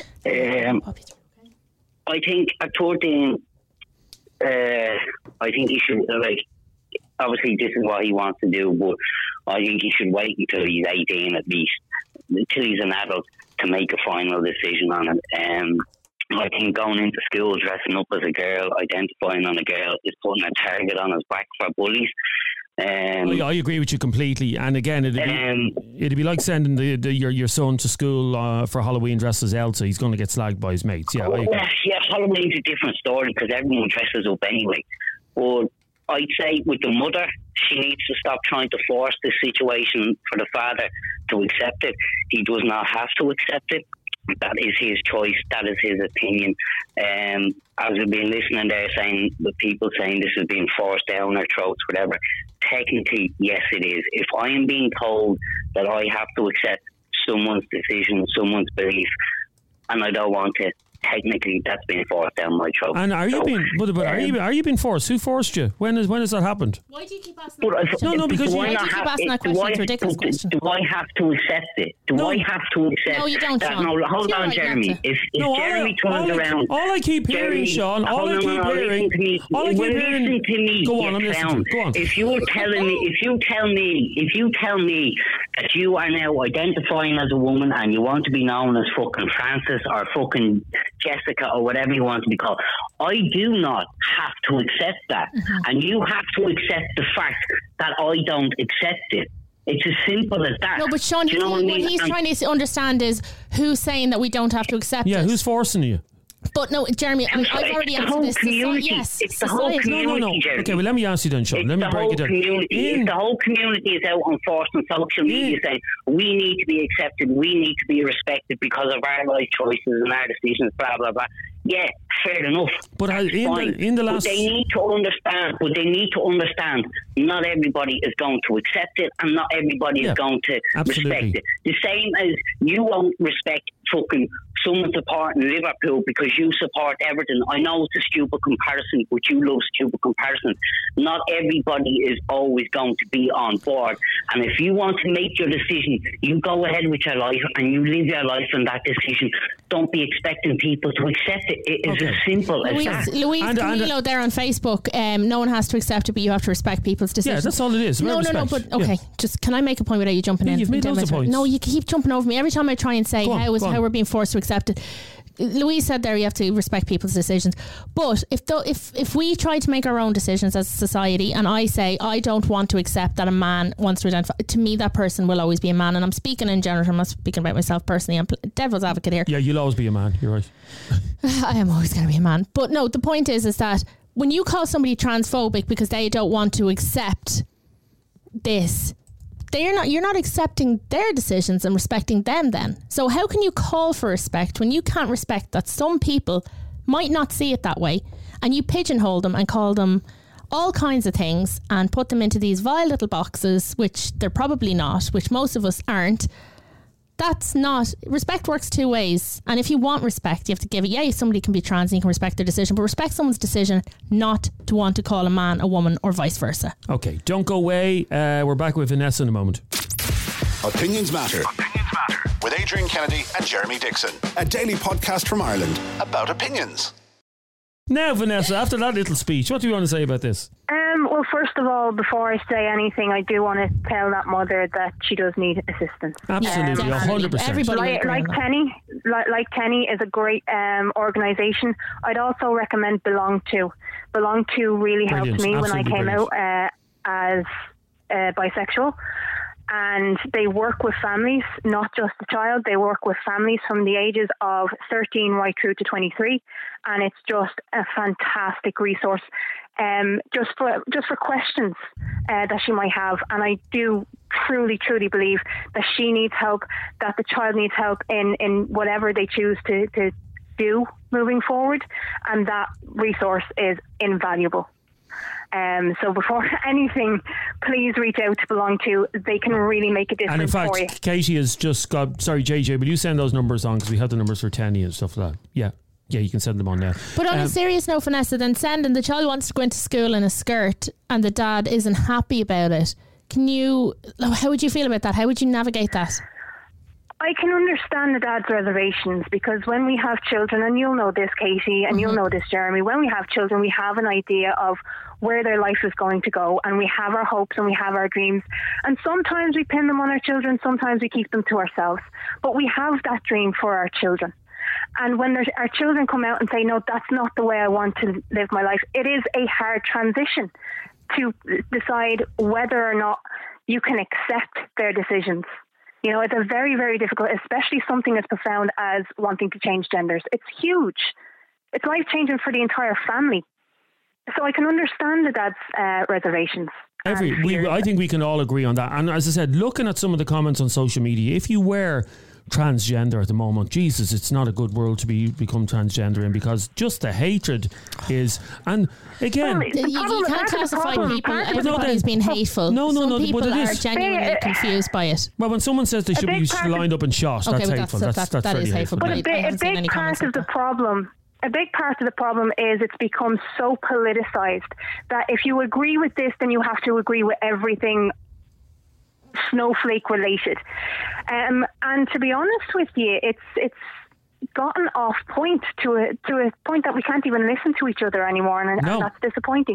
I think at 14, I think he should, obviously this is what he wants to do, but I think he should wait until he's 18 at least, until he's an adult, to make a final decision on it. I think going into school, dressing up as a girl, identifying on a girl, is putting a target on his back for bullies. I agree with you completely. And again, it'd be like sending your son to school for Halloween dressed as Elsa. He's going to get slagged by his mates. Yeah, Halloween's a different story because everyone dresses up anyway. But I'd say with the mother, she needs to stop trying to force the situation for the father to accept it. He does not have to accept it. That is his choice. That is his opinion. As we've been listening there, saying the people saying this is being forced down their throats, whatever. Technically, yes, it is. If I am being told that I have to accept someone's decision, someone's belief, and I don't want to, technically that's being forced down my throat. And are you being forced? Who forced you? When has that happened? Why do you keep asking that question? Because why do you keep asking that question? It's a ridiculous question. Do I have to accept it? I have to accept? No, you don't, Sean. No, hold on, Jeremy. If Jeremy turns around, all I keep hearing, Sean, all I keep hearing. Listen to me. Go on, I'm listening. Go on. If you tell me that you are now identifying as a woman and you want to be known as fucking Francis or fucking Jessica or whatever you want to be called, I do not have to accept that. And you have to accept the fact that I don't accept it. It's as simple as that. No, but Sean, what he's trying to understand is who's saying that we don't have to accept it. Yeah, who's forcing you? But no, Jeremy, I've already answered this. It's the whole community. No. Okay, well, let me ask you then, Sean. Let me break it down. If the whole community is out on force on social media saying we need to be accepted, we need to be respected because of our life choices and our decisions, blah blah blah. Yeah, fair enough. But in the last, but they need to understand. Not everybody is going to accept it, and not everybody is going to respect it. The same as you won't respect fucking someone supporting Liverpool because you support Everton. I know it's a stupid comparison, but you love stupid comparisons. Not everybody is always going to be on board. And if you want to make your decision, you go ahead with your life and you live your life on that decision. Don't be expecting people to accept it. It is as simple as that. Louise Camilo there on Facebook, no one has to accept it, but you have to respect people's decisions. Yeah, that's all it is. No, but okay, just can I make a point without you jumping in? You've made loads of points. No, you keep jumping over me. Every time I try and say how we're being forced to accept it. Louise said there you have to respect people's decisions, but if we try to make our own decisions as a society, and I say I don't want to accept that a man wants to identify, to me that person will always be a man, and I'm speaking in general, I'm not speaking about myself personally, I'm devil's advocate here. Yeah, you'll always be a man, you're right. I am always going to be a man, but no, the point is that when you call somebody transphobic because they don't want to accept this, you're not accepting their decisions and respecting them then. So how can you call for respect when you can't respect that some people might not see it that way, and you pigeonhole them and call them all kinds of things and put them into these vile little boxes, which they're probably not, which most of us aren't. That's not, respect works two ways, and if you want respect you have to give it. Yeah, somebody can be trans and you can respect their decision, but respect someone's decision not to want to call a man a woman or vice versa. Okay, don't go away. We're back with Vanessa in a moment. Opinions Matter. With Adrian Kennedy and Jeremy Dixon, a daily podcast from Ireland about opinions. Now, Vanessa, after that little speech, what do you want to say about this? Well, first of all, before I say anything, I do want to tell that mother that she does need assistance. Absolutely, 100%. Everybody like Kenny is a great organisation. I'd also recommend Belong To. Belong To really helped me when I came out as bisexual. And they work with families, not just the child. They work with families from the ages of 13 right through to 23. And it's just a fantastic resource, just for questions that she might have. And I do truly believe that she needs help, that the child needs help in whatever they choose to do moving forward. And that resource is invaluable. So before anything, please reach out to Belong To. They can really make a difference. And in fact, for you. Katie has just got, sorry JJ, will you send those numbers on, because we have the numbers for Tenny and stuff like that. Yeah, you can send them on now. But on a serious note, Vanessa, then sending the child wants to go into school in a skirt and the dad isn't happy about it. How would you feel about that? How would you navigate that? I can understand the dad's reservations, because when we have children, and you'll know this, Katie, and you'll know this, Jeremy, when we have children, we have an idea of where their life is going to go, and we have our hopes and we have our dreams. And sometimes we pin them on our children, sometimes we keep them to ourselves. But we have that dream for our children. And when our children come out and say, no, that's not the way I want to live my life, it is a hard transition to decide whether or not you can accept their decisions. You know, it's a very, very difficult, especially something as profound as wanting to change genders. It's huge. It's life-changing for the entire family. So I can understand the dad's reservations. I think we can all agree on that. And as I said, looking at some of the comments on social media, if you were transgender at the moment, Jesus, it's not a good world to become transgender in, because just the hatred is, and again, you can't classify people. Everybody's being hateful. No, people are genuinely confused by it. Well, when someone says they should be lined up and shot, that's hateful. That is hateful. But a big part of the problem. A big part of the problem is it's become so politicized that if you agree with this, then you have to agree with everything snowflake related. And to be honest with you, it's gotten off point to a point that we can't even listen to each other anymore, and that's disappointing.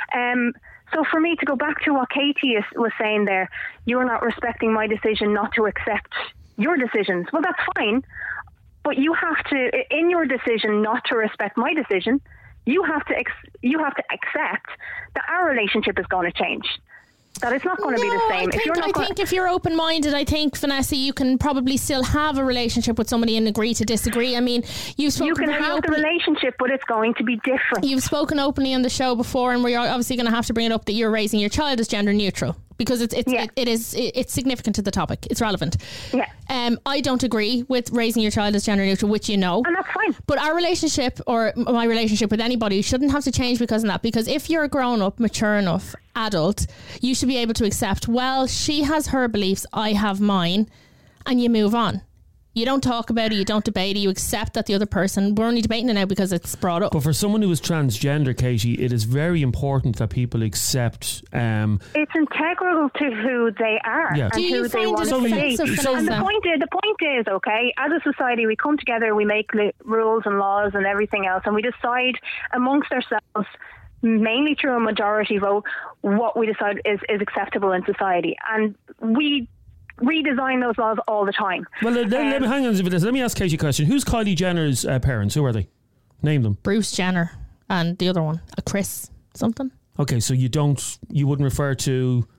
So for me, to go back to what Katie was saying there, you're not respecting my decision not to accept your decisions. Well, that's fine. But you have to, in your decision not to respect my decision, you have to accept that our relationship is going to change. That it's not going to be the same. I think if you're open-minded, I think, Vanessa, you can probably still have a relationship with somebody and agree to disagree. I mean, you can have the relationship, but it's going to be different. You've spoken openly on the show before, and we're obviously going to have to bring it up that you're raising your child as gender neutral, because it's significant to the topic. It's relevant. Yeah. I don't agree with raising your child as gender neutral, which you know. And that's fine. But our relationship, or my relationship with anybody, shouldn't have to change because of that. Because if you're a grown up, mature enough adult, you should be able to accept, well, she has her beliefs, I have mine, and you move on. You don't talk about it, you don't debate it, you accept that the other person, we're only debating it now because it's brought up. But for someone who is transgender, Katie, it is very important that people accept... it's integral to who they are and who they want to be. And the point is, okay, as a society, we come together, we make rules and laws and everything else, and we decide amongst ourselves, mainly through a majority vote, what we decide is acceptable in society. And we redesign those laws all the time. Well, let me hang on with this. Let me ask Katie a question. Who's Kylie Jenner's parents? Who are they? Name them. Bruce Jenner and the other one, Chris something. Okay, so you wouldn't refer to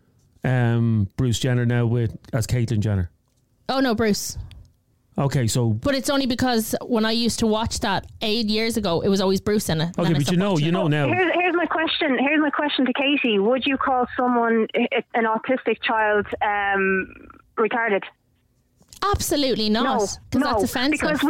Bruce Jenner now as Caitlyn Jenner? Oh no, Bruce. Okay, so... But it's only because when I used to watch that 8 years ago, it was always Bruce in it. Okay, but you know now. Here's my question to Katie. Would you call someone, an autistic child, retarded? Absolutely not. Because that's offensive. Because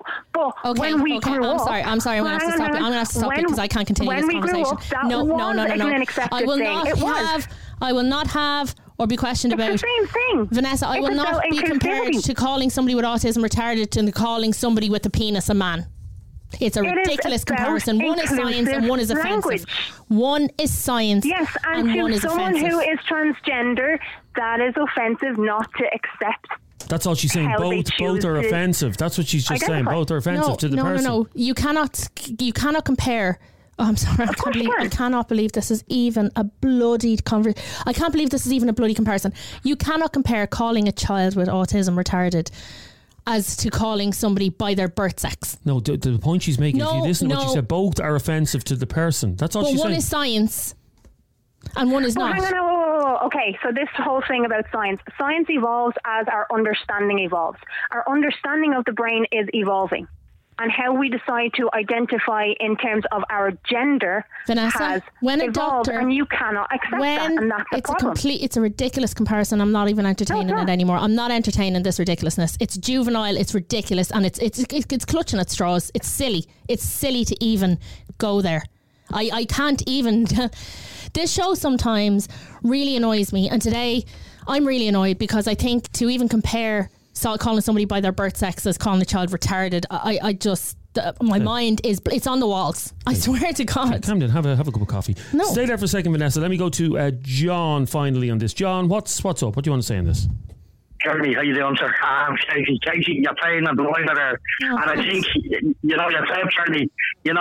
when we grew up... I'm sorry. I'm going to have to stop you because I can't continue this conversation. When we grew up, that was an accepted thing. I will not have or be questioned about. It's the same thing. Vanessa, I will not be compared to calling somebody with autism retarded to calling somebody with a penis a man. It's a ridiculous comparison. One is science and one is offensive. One is science and one is offensive. Someone who is transgender, that is offensive not to accept. That's all she's saying. Both are offensive. That's what she's just saying. Both are offensive to the person. No. You cannot compare. Oh, I'm sorry. I cannot believe this is even a bloody conversation. I can't believe this is even a bloody comparison. You cannot compare calling a child with autism retarded as to calling somebody by their birth sex. No, the point she's making, if you listen to what she said, both are offensive to the person. That's all she's saying. But one is science and one is not. Hang on, okay, so this whole thing about science evolves as our understanding evolves. Our understanding of the brain is evolving. And how we decide to identify in terms of our gender has evolved, and you cannot accept that, and that's the problem. It's a ridiculous comparison. I'm not even entertaining it anymore. I'm not entertaining this ridiculousness. It's juvenile, it's ridiculous, and it's clutching at straws. It's silly. It's silly to even go there. I can't even... This show sometimes really annoys me, and today I'm really annoyed because I think to even compare... calling somebody by their birth sex as calling a child retarded, I just my mind is it's on the walls. I swear to God. Come down, have a cup of coffee. No. Stay there for a second, Vanessa. Let me go to John finally on this. John, what's up? What do you want to say on this? Jeremy, how you doing, sir? Katie, you're playing on the line there, and I think yourself, Jeremy. You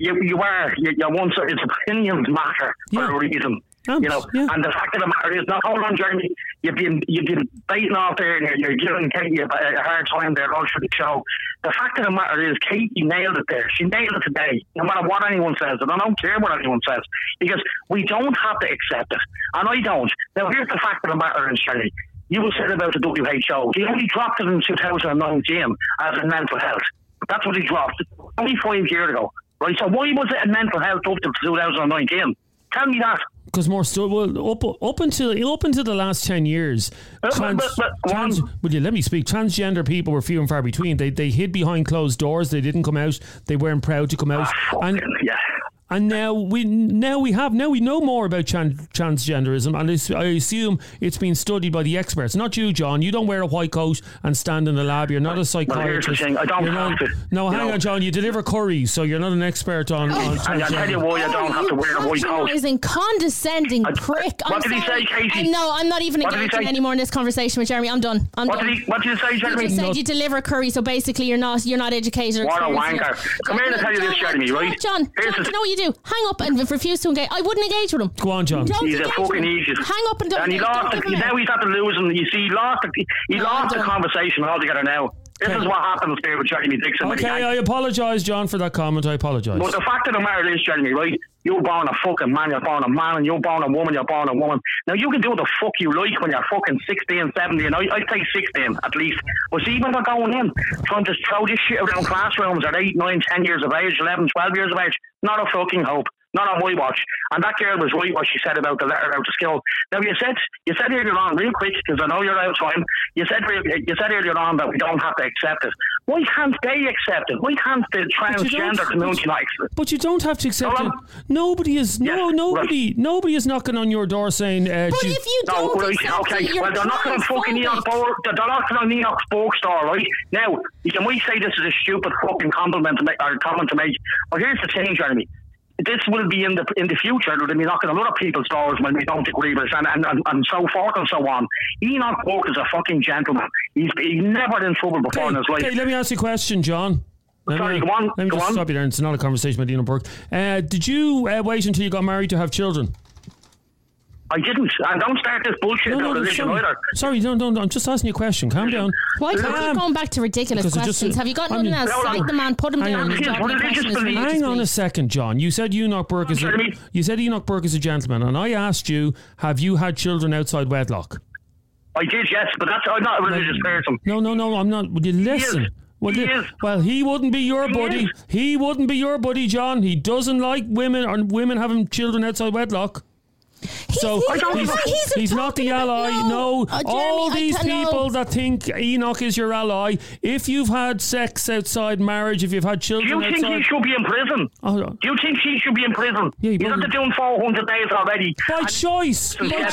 once it's opinions matter for a reason. And the fact of the matter is, now hold on, Jeremy, you've been baiting off there, and you're giving Katie a hard time there all through the show. The fact of the matter is, Katie nailed it there. She nailed it today, no matter what anyone says, and I don't care what anyone says, because we don't have to accept it, and I don't. Now, here's the fact of the matter is, Jeremy, you said about the WHO. He only dropped it in 2019 as in mental health. That's what he dropped only 5 years ago, right? So why was it in mental health up to 2019? Tell me that. Because more up until the last 10 years, let me speak. Transgender people were few and far between. They hid behind closed doors. They didn't come out. They weren't proud to come out. And now we know more about transgenderism, and I assume it's been studied by the experts. Not you, John. You don't wear a white coat and stand in the lab. You're not a psychiatrist. Well, here's the thing. I don't have to. No, hang on, John. You deliver curries, so you're not an expert on. And I tell you why I don't have to wear a white coat. Condescending prick. What did he say, Katie? No, I'm not even engaging anymore in this conversation with Jeremy. I'm done. What did you say, Jeremy? You just said you deliver curry, so basically you're not educated. What a wanker! Come here to tell you this, Jeremy. Right? John, you know what you do? Hang up and refuse to engage. I wouldn't engage with him. Go on, John. He's a fucking idiot. Hang up and don't. And he lost. Now he's had to lose him. You see, he lost the conversation altogether now. This is what happens there with Jeremy Dixon. Okay, I apologise, John, for that comment. I apologise. But the fact of the matter is, Jeremy, right? You're born a fucking man, you're born a man, and you're born a woman, you're born a woman. Now, you can do what the fuck you like when you're fucking 16, 17. I'd say 16 at least. But see, when they're going in, trying to throw this shit around classrooms at 8, 9, 10 years of age, 11, 12 years of age, not a fucking hope. Not on my watch. And that girl was right what she said about the letter out of school. Now you said earlier on, real quick, because I know you're out of time, you said earlier on that we don't have to accept it. Why can't they accept it? Why can't the transgender community not accept it? But you don't have to accept it. Nobody is knocking on your door saying. But if you don't accept it, you're they're knocking on fucking Enoch's bookstore, right? Now, you might say this is a stupid fucking compliment or comment to make, but here's the thing, Jeremy. This will be in the future. They'll be knocking on other people's doors when we don't agree with us, and so forth and so on. Enoch Burke is a fucking gentleman. He's never in trouble before in his life. Okay, let me ask you a question, John. Go on. Let me just stop you there. It's not a conversation with Enoch Burke. Did you wait until you got married to have children? I didn't. And don't start this bullshit religion either. Sorry, don't. I'm just asking you a question. Calm down. Why can't you going back to ridiculous questions? Have you got nothing else? Like the man, put him down. Hang on a second, John. You said Enoch Burke is a gentleman, and I asked you, have you had children outside wedlock? I did, yes, but I'm not a religious person. No, I'm not. Would you listen? Well, he wouldn't be your buddy. He wouldn't be your buddy, John. He doesn't like women or women having children outside wedlock. He's not the ally. No, all these people that think Enoch is your ally. If you've had sex outside marriage, if you've had children outside, do you think he should be in prison? Do you think he should be in prison? He's after doing 400 days already. By choice.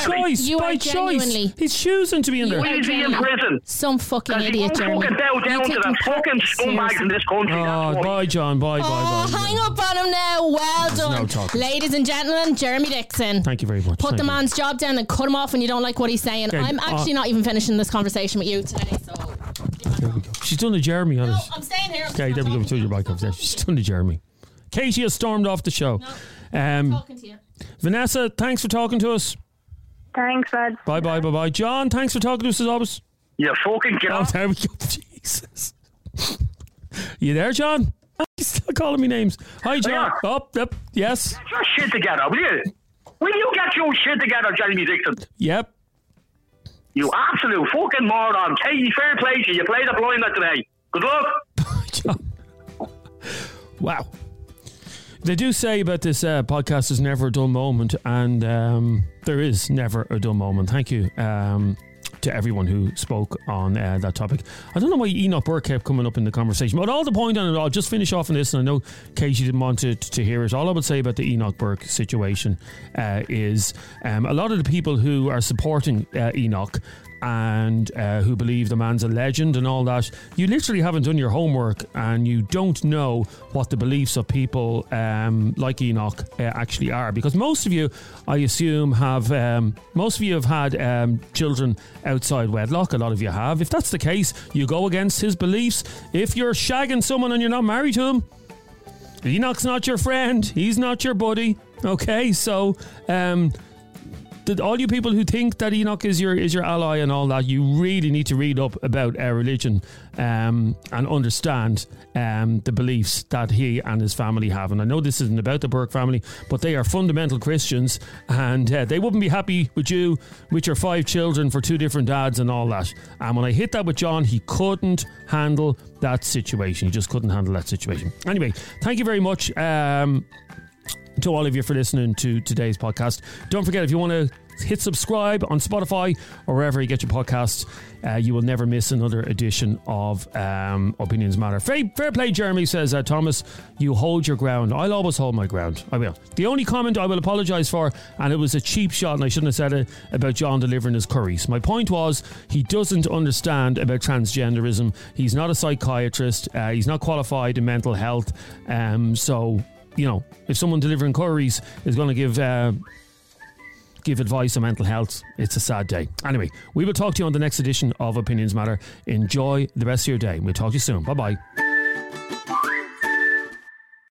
He's choosing to be in there. Why is he in prison? Some fucking idiot, Jeremy. Fucking down to the fucking scumbags in this country. Bye, John. Bye. Hang up on him now. Well done, ladies and gentlemen. Jeremy Dixon. Thank you very much. Put the man's job down and cut him off when you don't like what he's saying. Okay. I'm actually not even finishing this conversation with you today. So there we go. She's done the Jeremy on us. I'm staying here. Okay, there we go. We told you about conversation. She's done the Jeremy. Katie has stormed off the show. No, I'm talking to you. Vanessa, thanks for talking to us. Thanks, lad. Bye. John, thanks for talking to us as always. You fucking get off. There we go. Jesus. You there, John? He's still calling me names. Hi, John. Yep. Yes. Get your shit together, will you? Will you get your shit together, Jeremy Dixon? Yep. You absolute fucking moron. Katie, fair play to you. You played the blinder today. Good luck. Wow. They do say about this podcast is never a dull moment, and there is never a dull moment. Thank you to everyone who spoke on that topic. I don't know why Enoch Burke kept coming up in the conversation, but all the point on it, I'll just finish off on this, and I know Katie didn't want to hear it. All I would say about the Enoch Burke situation is a lot of the people who are supporting Enoch and who believe the man's a legend and all that, you literally haven't done your homework, and you don't know what the beliefs of people like Enoch actually are, because most of you, I assume, have had children outside wedlock. A lot of you have. If that's the case, you go against his beliefs. If you're shagging someone and you're not married to him, Enoch's not your friend, he's not your buddy. Okay, so all you people who think that Enoch is your ally and all that, you really need to read up about religion and understand the beliefs that he and his family have. And I know this isn't about the Burke family, but they are fundamental Christians, and they wouldn't be happy with you with your 5 children for 2 different dads and all that. And when I hit that with John, he couldn't handle that situation. He just couldn't handle that situation. Anyway, thank you very much to all of you for listening to today's podcast. Don't forget, if you want to hit subscribe on Spotify or wherever you get your podcasts, you will never miss another edition of Opinions Matter. Fair play, Jeremy, says Thomas. You hold your ground. I'll always hold my ground. I will. The only comment I will apologise for, and it was a cheap shot and I shouldn't have said it, about John delivering his curries. My point was, he doesn't understand about transgenderism. He's not a psychiatrist. He's not qualified in mental health. So, you know, if someone delivering curries is going to give advice on mental health, it's a sad day. Anyway, we will talk to you on the next edition of Opinions Matter. Enjoy the rest of your day. We'll talk to you soon. Bye-bye.